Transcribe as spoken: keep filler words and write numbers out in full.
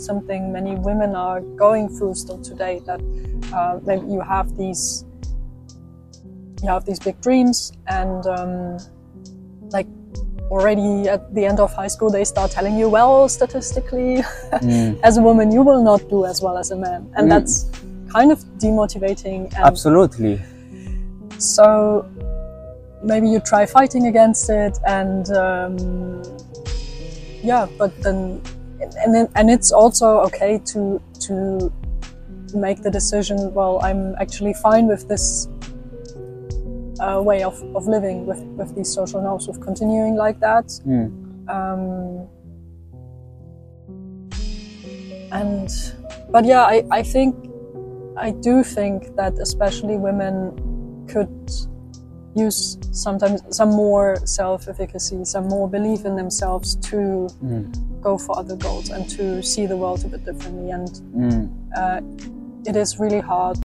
something many women are going through still today, that uh, maybe you have these you have these big dreams, and um, like already at the end of high school they start telling you, well, statistically mm. as a woman you will not do as well as a man, and mm. that's kind of demotivating. And absolutely. So maybe you try fighting against it, and um, yeah, but then and then, and it's also okay to to make the decision, well, I'm actually fine with this uh, way of, of living, with, with these social norms, with continuing like that. Mm. Um, and but yeah, I, I think I do think that especially women could use sometimes some more self-efficacy, some more belief in themselves to mm. go for other goals and to see the world a bit differently. And mm. uh, it is really hard